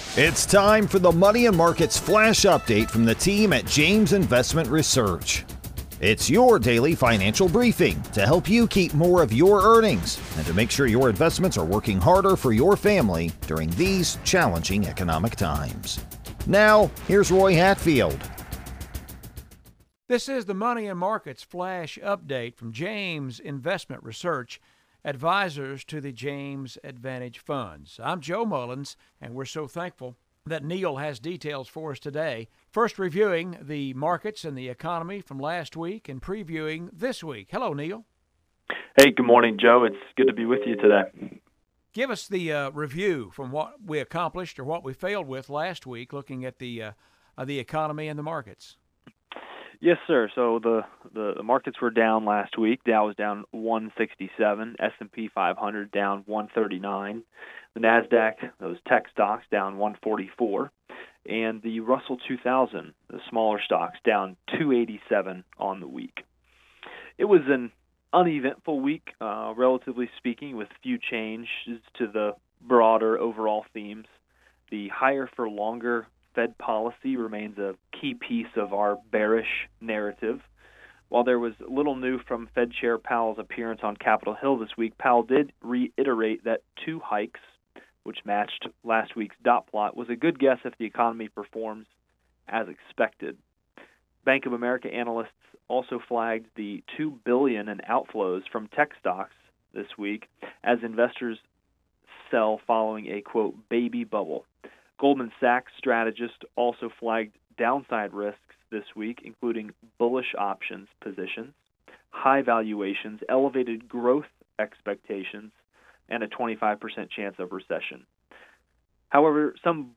It's time for the Money and Markets Flash Update from the team at James Investment Research. It's your daily financial briefing to help you keep more of your earnings and to make sure your investments are working harder for your family during these challenging economic times. Now, here's Roy Hatfield. This is the Money and Markets Flash Update from James Investment Research, advisors to the James Advantage Funds. I'm Joe Mullins, and we're so thankful that Neil has details for us today. First, reviewing the markets and the economy from last week and previewing this week. Hello, Neil. Hey, good morning, Joe. It's good to be with you today. Give us the review from what we accomplished or what we failed with last week, looking at the economy and the markets. Yes, sir. So the markets were down last week. Dow was down 167, S&P 500 down 139, the Nasdaq, those tech stocks, down 144, and the Russell 2000, the smaller stocks, down 287 on the week. It was an uneventful week, relatively speaking, with few changes to the broader overall themes. The higher for longer Fed policy remains a key piece of our bearish narrative. While there was little new from Fed Chair Powell's appearance on Capitol Hill this week, Powell did reiterate that 2 hikes, which matched last week's dot plot, was a good guess if the economy performs as expected. Bank of America analysts also flagged the $2 billion in outflows from tech stocks this week as investors sell following a, quote, baby bubble. Goldman Sachs strategists also flagged downside risks this week, including bullish options positions, high valuations, elevated growth expectations, and a 25% chance of recession. However, some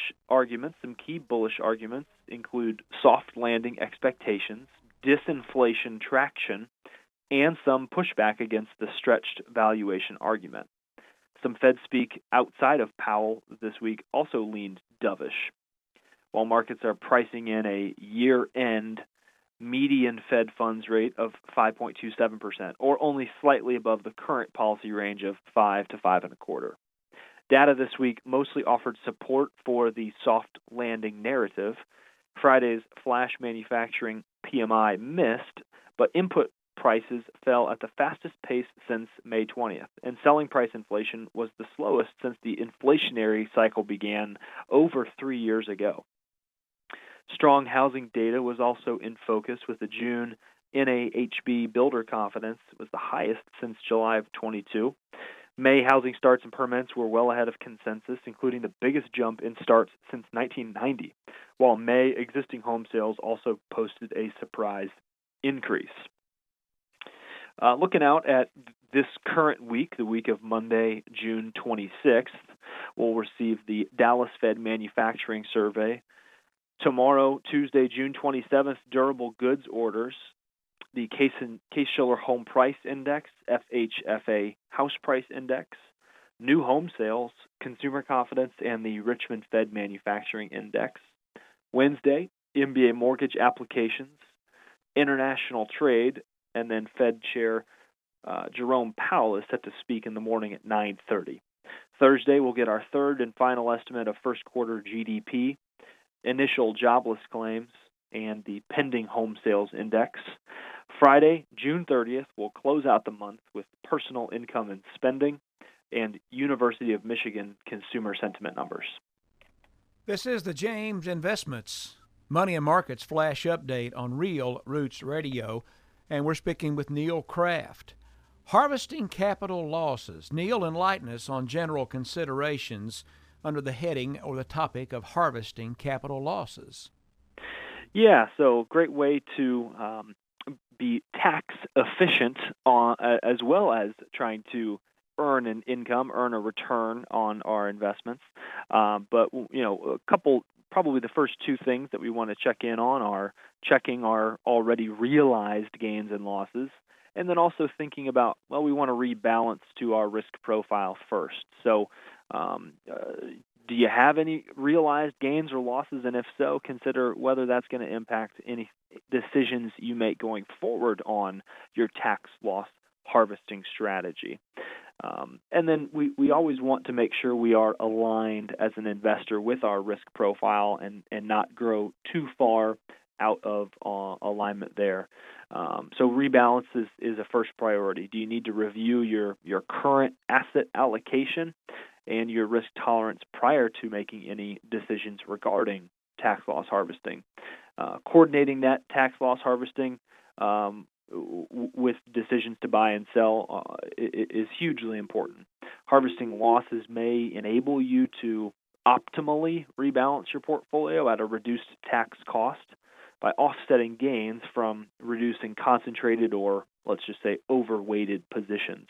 key bullish arguments include soft landing expectations, disinflation traction, and some pushback against the stretched valuation argument. Some Fed speak outside of Powell this week also leaned dovish. While markets are pricing in a year-end median Fed funds rate of 5.27%, or only slightly above the current policy range of 5 to 5.25. Data this week mostly offered support for the soft landing narrative. Friday's flash manufacturing PMI missed, but input prices fell at the fastest pace since May 20th, and selling price inflation was the slowest since the inflationary cycle began over 3 years ago. Strong housing data was also in focus, with the June NAHB builder confidence was the highest since July of 22. May housing starts and permits were well ahead of consensus, including the biggest jump in starts since 1990, while May existing home sales also posted a surprise increase. Looking out at this current week, the week of Monday, June 26th, we'll receive the Dallas Fed Manufacturing Survey. Tomorrow, Tuesday, June 27th, durable goods orders, the Case-Shiller Home Price Index, FHFA House Price Index, new home sales, consumer confidence, and the Richmond Fed Manufacturing Index. Wednesday, MBA mortgage applications, international trade, and then Fed Chair Jerome Powell is set to speak in the morning at 9:30. Thursday, we'll get our third and final estimate of first quarter GDP, initial jobless claims, and the pending home sales index. Friday, June 30th, we'll close out the month with personal income and spending and University of Michigan consumer sentiment numbers. This is the James Investments Money and Markets Flash Update on Real Roots Radio, and we're speaking with Neil Kraft. Harvesting capital losses. Neil, enlighten us on general considerations under the heading or the topic of harvesting capital losses. Yeah, so great way to be tax efficient as well as trying to earn an income, earn a return on our investments. But probably the first 2 things that we want to check in on are checking our already realized gains and losses, and then also thinking about, we want to rebalance to our risk profile first. So do you have any realized gains or losses? And if so, consider whether that's going to impact any decisions you make going forward on your tax loss harvesting strategy. And then we always want to make sure we are aligned as an investor with our risk profile and not grow too far out of alignment there. So rebalance is a first priority. Do you need to review your current asset allocation and your risk tolerance prior to making any decisions regarding tax loss harvesting? Coordinating that tax loss harvesting with decisions to buy and sell is hugely important. Harvesting losses may enable you to optimally rebalance your portfolio at a reduced tax cost by offsetting gains from reducing concentrated or, let's just say, overweighted positions.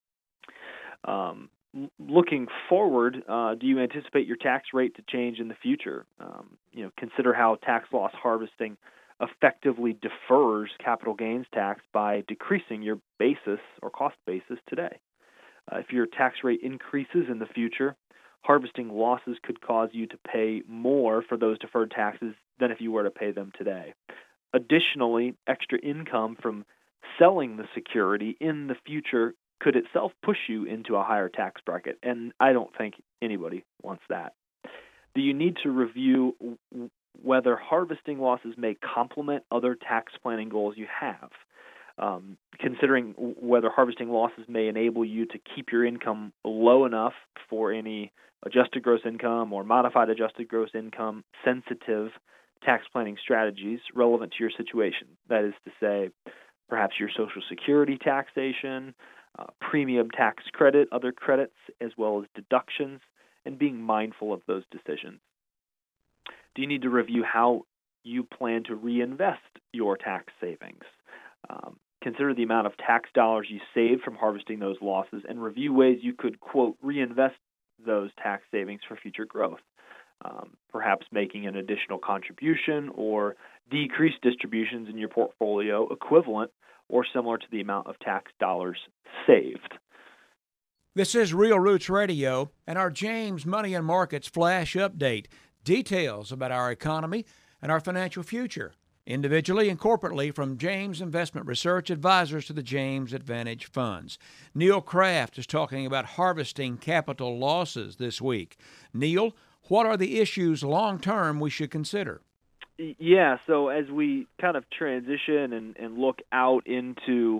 Looking forward, do you anticipate your tax rate to change in the future? Consider how tax loss harvesting effectively defers capital gains tax by decreasing your basis or cost basis today. If your tax rate increases in the future, harvesting losses could cause you to pay more for those deferred taxes than if you were to pay them today. Additionally, extra income from selling the security in the future could itself push you into a higher tax bracket, and I don't think anybody wants that. Do you need to review whether harvesting losses may complement other tax planning goals you have? Considering whether harvesting losses may enable you to keep your income low enough for any adjusted gross income or modified adjusted gross income sensitive tax planning strategies relevant to your situation. That is to say, perhaps your Social Security taxation, premium tax credit, other credits, as well as deductions, and being mindful of those decisions. Do you need to review how you plan to reinvest your tax savings? Consider the amount of tax dollars you save from harvesting those losses and review ways you could, quote, reinvest those tax savings for future growth. Perhaps making an additional contribution or decreased distributions in your portfolio equivalent or similar to the amount of tax dollars saved. This is Real Roots Radio and our James Money and Markets Flash Update. Details about our economy and our financial future, individually and corporately, from James Investment Research, advisors to the James Advantage Funds. Neil Kraft is talking about harvesting capital losses this week. Neil, what are the issues long-term we should consider? Yeah, so as we kind of transition and look out into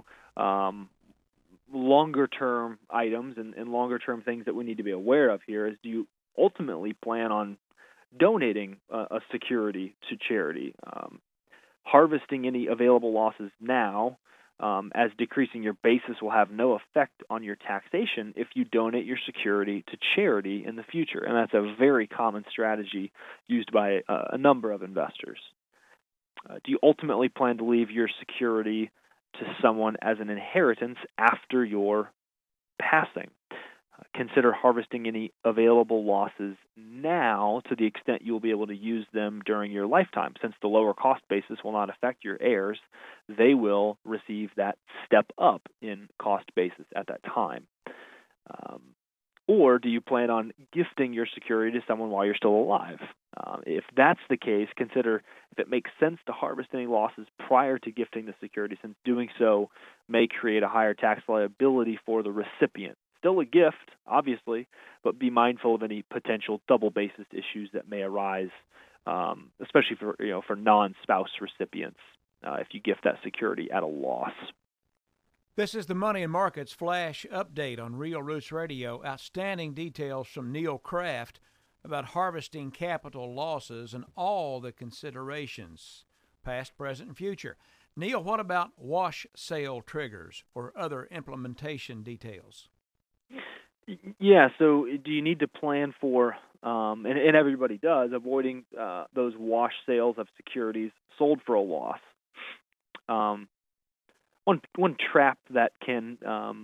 longer-term items and longer-term things that we need to be aware of here is, do you ultimately plan on donating a security to charity? Harvesting any available losses now, as decreasing your basis will have no effect on your taxation if you donate your security to charity in the future. And that's a very common strategy used by a number of investors. Do you ultimately plan to leave your security to someone as an inheritance after your passing? Consider harvesting any available losses now to the extent you will be able to use them during your lifetime. Since the lower cost basis will not affect your heirs, they will receive that step up in cost basis at that time. Or do you plan on gifting your security to someone while you're still alive? If that's the case, consider if it makes sense to harvest any losses prior to gifting the security, since doing so may create a higher tax liability for the recipient. Still a gift, obviously, but be mindful of any potential double basis issues that may arise, especially for non-spouse recipients if you gift that security at a loss. This is the Money and Markets Flash Update on Real Roots Radio. Outstanding details from Neil Kraft about harvesting capital losses and all the considerations, past, present, and future. Neil, what about wash sale triggers or other implementation details? Yeah, so do you need to plan for, and everybody does, avoiding those wash sales of securities sold for a loss? One trap that can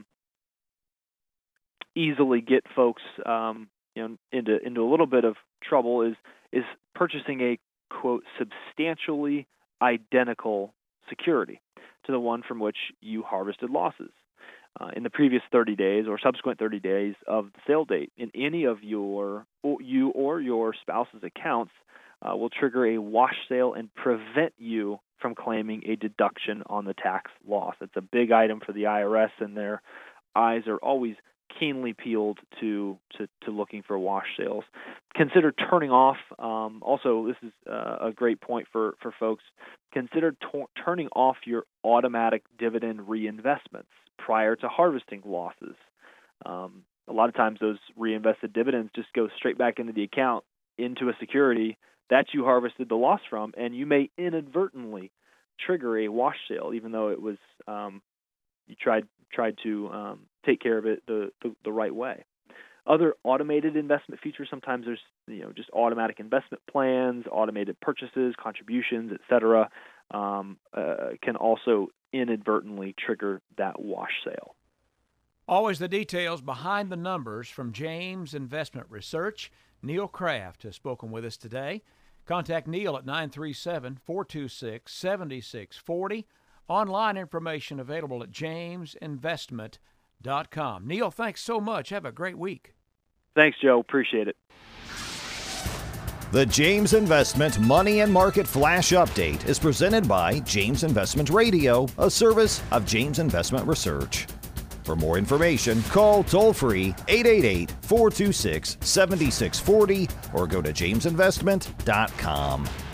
easily get folks into a little bit of trouble is purchasing a, quote, substantially identical security to the one from which you harvested losses. In the previous 30 days or subsequent 30 days of the sale date in any of you or your spouse's accounts will trigger a wash sale and prevent you from claiming a deduction on the tax loss. It's a big item for the IRS, and their eyes are always keenly peeled to looking for wash sales. Consider turning off. Also, this is a great point for folks. Consider turning off your automatic dividend reinvestments prior to harvesting losses. A lot of times those reinvested dividends just go straight back into the account, into a security that you harvested the loss from, and you may inadvertently trigger a wash sale, even though it was you tried to take care of it the right way. Other automated investment features, sometimes there's just automatic investment plans, automated purchases, contributions, etc. Can also inadvertently trigger that wash sale. Always the details behind the numbers from James Investment Research. Neil Kraft has spoken with us today. Contact Neil at 937-426-7640. Online information available at jamesinvestment.com. Neil, thanks so much. Have a great week. Thanks, Joe. Appreciate it. The James Investment Money and Market Flash Update is presented by James Investment Radio, a service of James Investment Research. For more information, call toll-free 888-426-7640 or go to jamesinvestment.com.